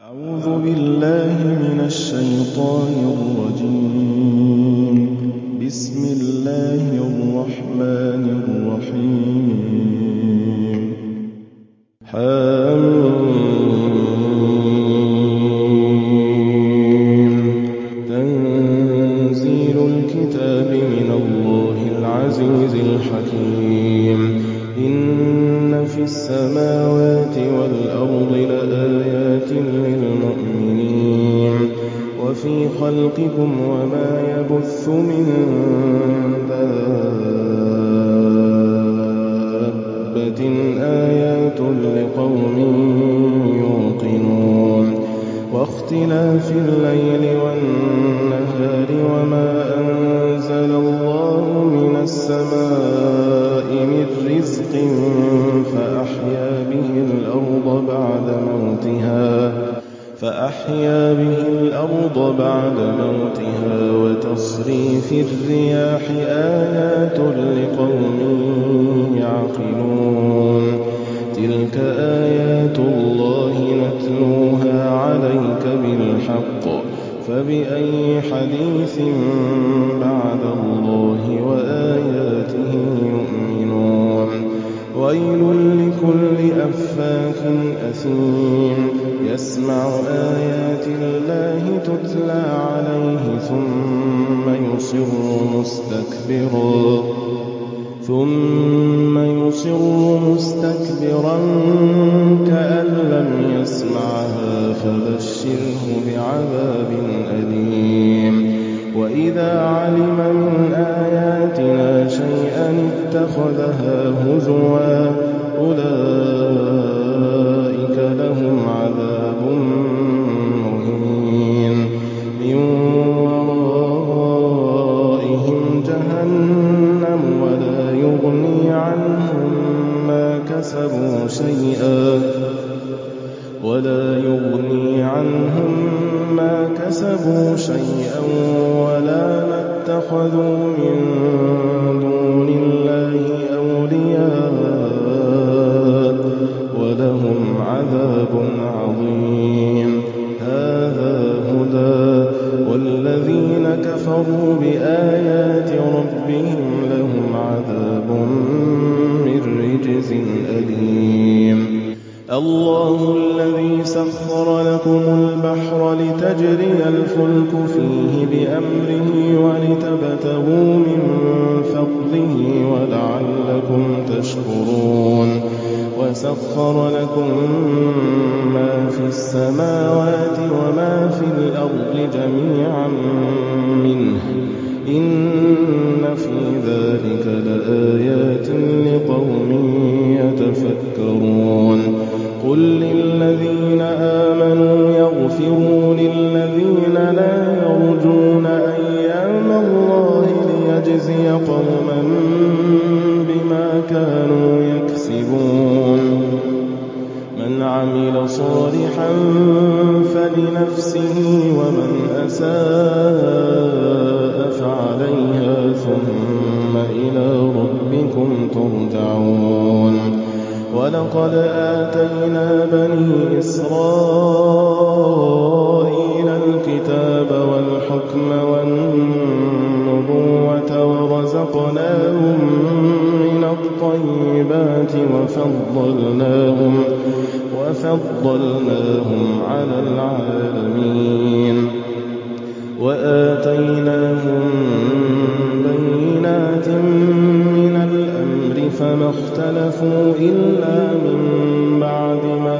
أعوذ بالله من الشيطان الرجيم. بسم الله الرحمن الرحيم. حميم. تنزيل الكتاب من الله العزيز الحكيم. إن في السماوات والأرض لآيات للمؤمنين وفي خلقكم وما يبث من دابة آيات لقوم يوقنون. واختلاف الليل والنهار وما أنزل الله من السماء من رزق فأحيا به الأرض بعد موتها وتصريف الرياح آيات لقوم يعقلون. تلك آيات الله نتلوها عليك بالحق فبأي حديث بعد الله وآياته يؤمنون. ويل لكل أفاك أثيم يسمع آيات الله تتلى عليه ثم يصر مستكبرا كأن لم يسمعها فبشره بعذاب أليم. وإذا علم من آياتنا شيئا اتخذها هزوا أولئك لهم عذاب مهين. من ورائهم جهنم ولا يغني عنهم ما كسبوا شيئا ولا ما اتخذوا من دون الله أولياء ولهم عذاب عظيم. هذا هدى والذين كفروا بآيات ربهم لهم عذاب من رجز أليم. الله الذي سخر لكم البحر لتجري الفلك فيه بأمره ولتبتغوا من فضله ولعلكم تشكرون. وسخر لكم ما في السماوات وما في الأرض جميعا منه إن في ذلك لآيات لقوم يتفكرون. قل للذين آمنوا يغفروا للذين لا يرجون أيام الله ليجزي قوما بما كانوا يكسبون. من عمل صالحا فلنفسه ومن أساء فعليها ثم إلى ربكم ترجعون. ولقد آتينا بني إسرائيل الكتاب والحكم والنبوة ورزقناهم من الطيبات وفضلناهم على العالمين. وآتيناهم بينات من الأمر فما اختلفوا إلا من بعد ما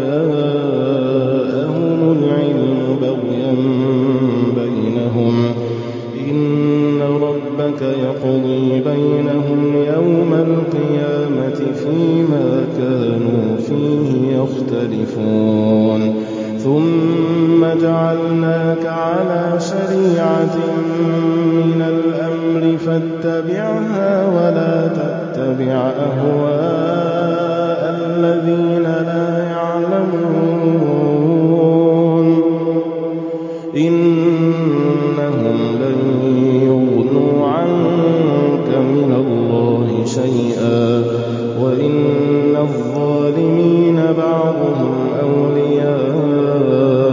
جاءهم العلم بغيا بينهم. إن ربك يقضي بينهم يوم القيامة فيما كانوا فيه يختلفون. ثم جعلناك على شريعة من الأمر فاتبعها ولا تتبع أهواء الذين لا يعلمون. إنهم لن يغنوا عنك من الله شيئا وإن الظالمين بعضهم أولياء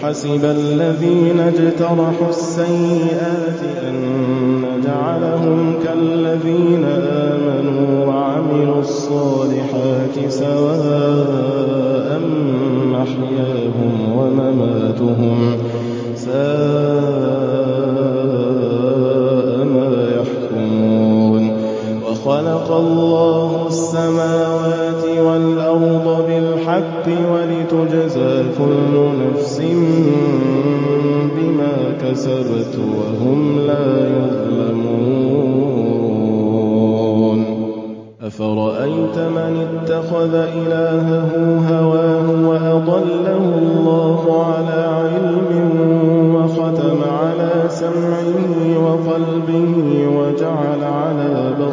حسب الذين اجترحوا السيئات أن نجعلهم كالذين آمنوا وعملوا الصالحات سواء محياهم ومماتهم ساء ما يحكمون. وخلق الله السماوات والأرض بالحق ولتجزى كل نفس بما كسبت وهم لا يظلمون. أفرأيت من اتخذ إلهه هواه وأضله الله على علم وختم على سمعه وقلبه وجعل على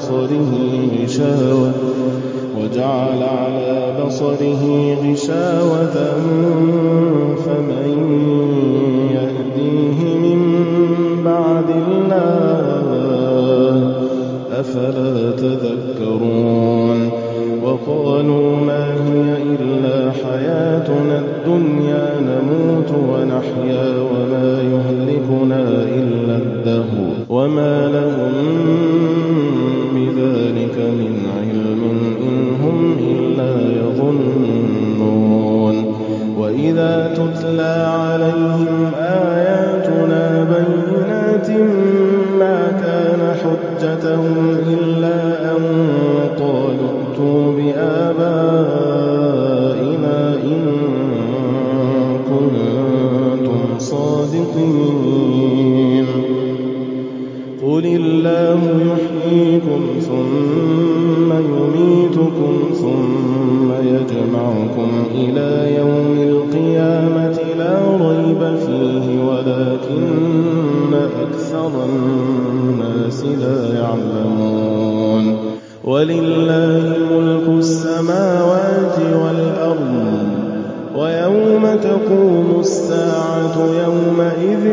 بصره غشاوة فمن يهديه من بعد الله أفلا تذكرون. وقالوا ما هي إلا حياتنا الدنيا نموت ونحيا وما يهلكنا إلا الدهر وما لهم بذلك من علم إن هم إلا يظنون. وإذا تتلى عليهم آياتنا بينات ما كان حجتهم إلا أن قالوا ائتوا بآبائنا إن كنتم صادقين. قل الله يحييكم ثم يميتكم ثم يجمعكم إلى يوم القيامة لا ريب فيه ولكن أكثر الناس لا يعلمون. ولله ملك السماوات والأرض ويوم تقوم الساعة يومئذ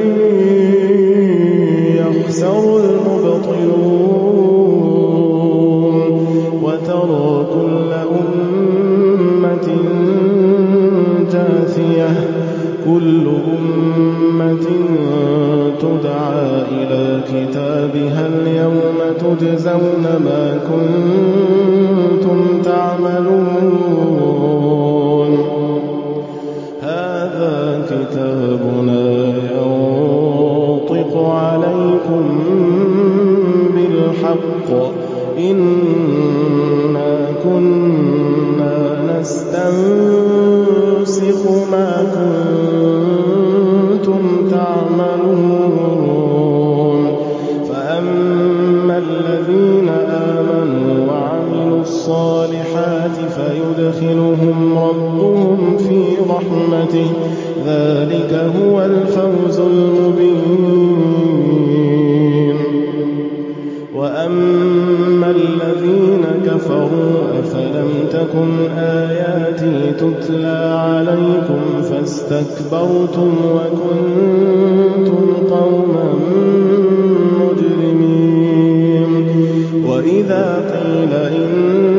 يخسر المبطلون. وترى كل أمة جاثية كل أمة تدعى إلى كتابها اليوم تجزون ما كنتم تعملون. هذا كتابنا ينطق عليكم بالحق إنا كنا نستنسخ ما كنتم تعملون. فأما الذين آمنوا وعملوا الصالحات فيدخلهم ربهم في رحمته ذلك هو الفوز المبين. وأما الذين كفروا أفلم تكن آياتي تتلى عليكم فاستكبرتم وكنتم قوما مجرمين. وإذا قيل إن